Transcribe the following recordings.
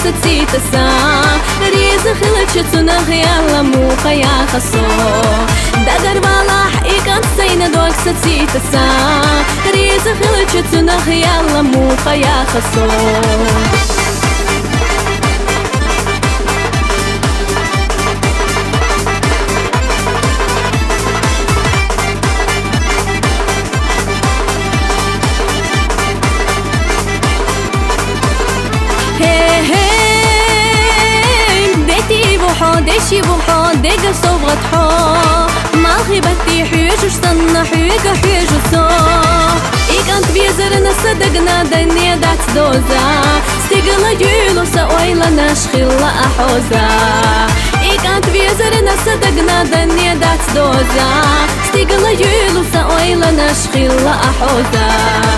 سيتسا ريز خلت شتنا خيالا مو خيا خصو دادر بالح إيكان سينا دوك سيتسا ريز خلت شتنا خيالا مو خيا خصو ديشي بوحو ديقا صوبغة حو ما غيبتي حيوش وشتنا حيوكا حيوش وصو إيكانت بيزرنا صدقنا دنيا دات دوزا ستيقلا يولو سأويلا نشخيلا أحوزا إيكانت بيزرنا صدقنا دنيا دات دوزا ستيقلا يولو سأويلا نشخيلا أحوزا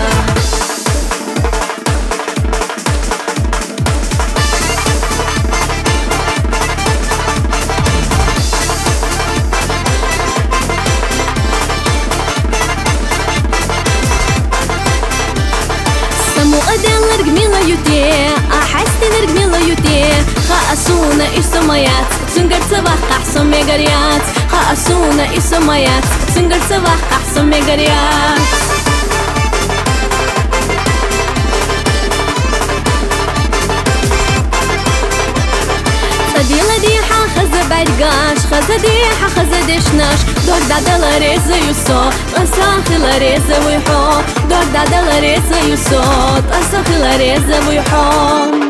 أحسن رقمي لا يوتي خاصونا إسمايات سنقر صباح قحصن ميقريات خاصونا إسمايات سنقر صباح قحصن ميقريات صديلا ديحا خزا برقاش خزا ديحا خزا ديشناش دور دادا لاريزا يوسو أساخي لاريزا ويحو دور دادا لاريزا يوسو أساخي لاريزا ويحو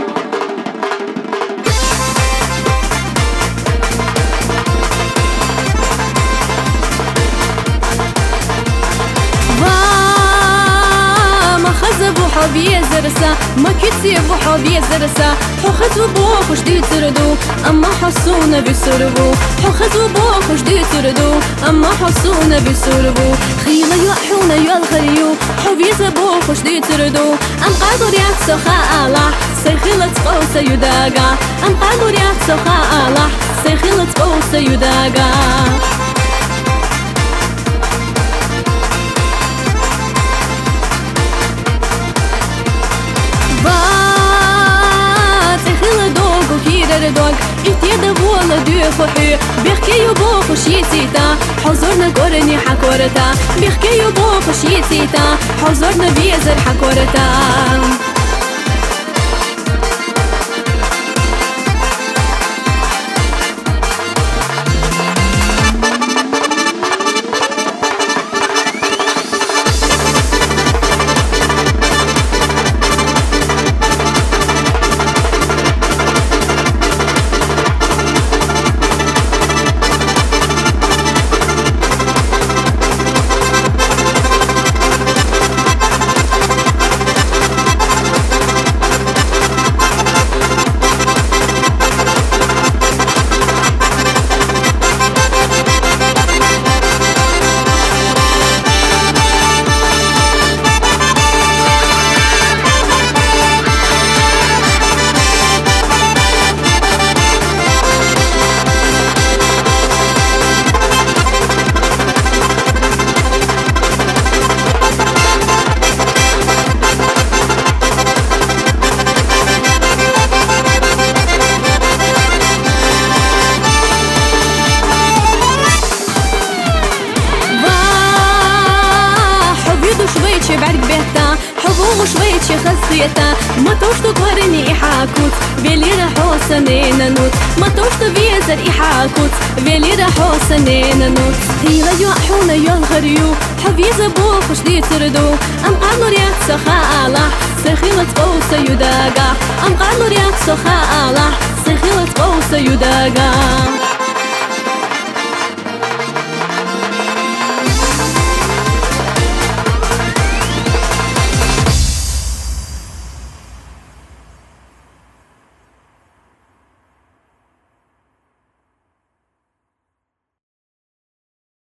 بوحبي زرسا ما كتي بوحبي زرسا حخذوا بوخش دي تردو أما حسونا بسربو حخذوا بوخش دي تردو أما حسونا بسربو خيلا يوحونا يالخريو حبي زبوخش دي تردو أم قادر يحسو خالا سيخيلت قوسا يداقا أم قادر يحسو خالا سيخيلت قوسا يداقا دوغ إتيدا بولا دوخوحي بيخكي يبوخوش يتيتا حضورنا قرني حكورتا بيخكي يبوخوش يتيتا حضورنا بيزر حكورتا وشويتشي خزيتا ما توشتو قرني إحاكوت بيلي راحو سنين نوت ما توشتو بيزر إحاكوت بيلي راحو سنين نوت هيلا يوحونا يالغريو حبيزة بوخش دي تردو أم قالو رياك سخالة سخيلة قوسة يداقا أم قالو رياك سخالة سخيلة قوسة يداقا